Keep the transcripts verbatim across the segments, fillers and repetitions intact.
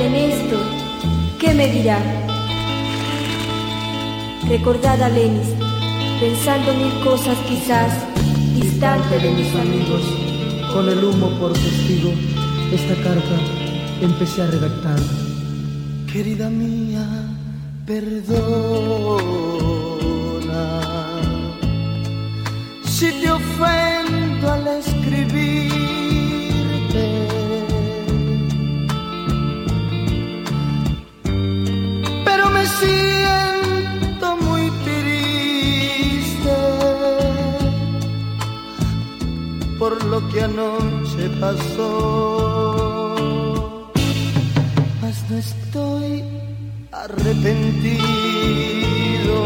en esto, ¿qué me dirá? Recordad a Lenis, pensando mil cosas quizás, distante de mis amigos. Con el humo por testigo, esta carta empecé a redactar. Querida mía, perdona si te ofendo al escribirte, pero me siento muy triste por lo que anoche pasó, mas no estoy arrepentido.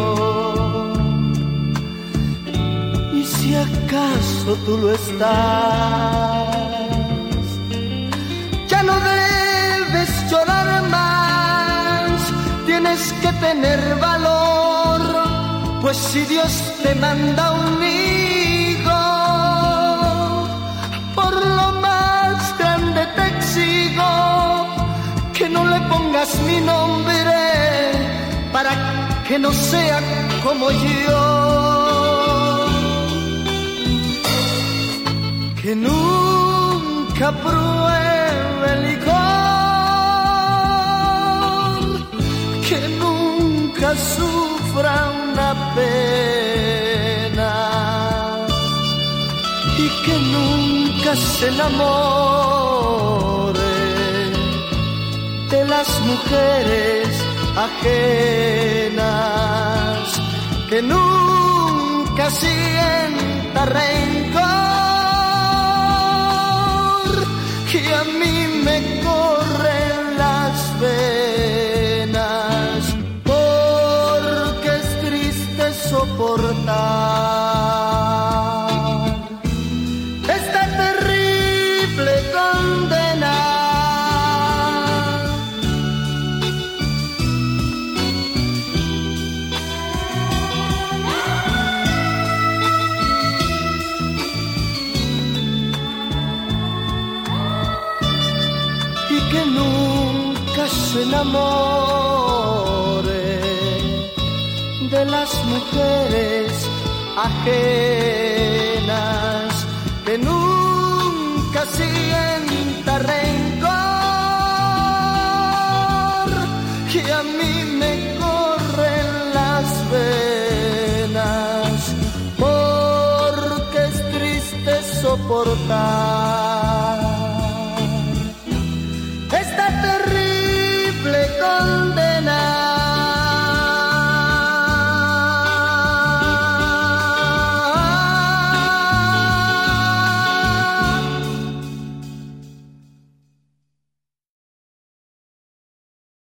Y si acaso tú lo estás, ya no debes llorar más, tienes que tener valor, pues si Dios te manda un hijo, por lo más grande te exijo que no le pongas mi nombre para que no sea como yo, que nunca pruebe el licor, que nunca sufra una pena y que nunca se enamore de las mujeres ajenas, que nunca sienta rencor, que a mí me corren las venas, porque es triste soportar esta terrible condena. Que nunca se enamore de las mujeres ajenas, que nunca sienta rencor, que a mí me corren las venas, porque es triste soportar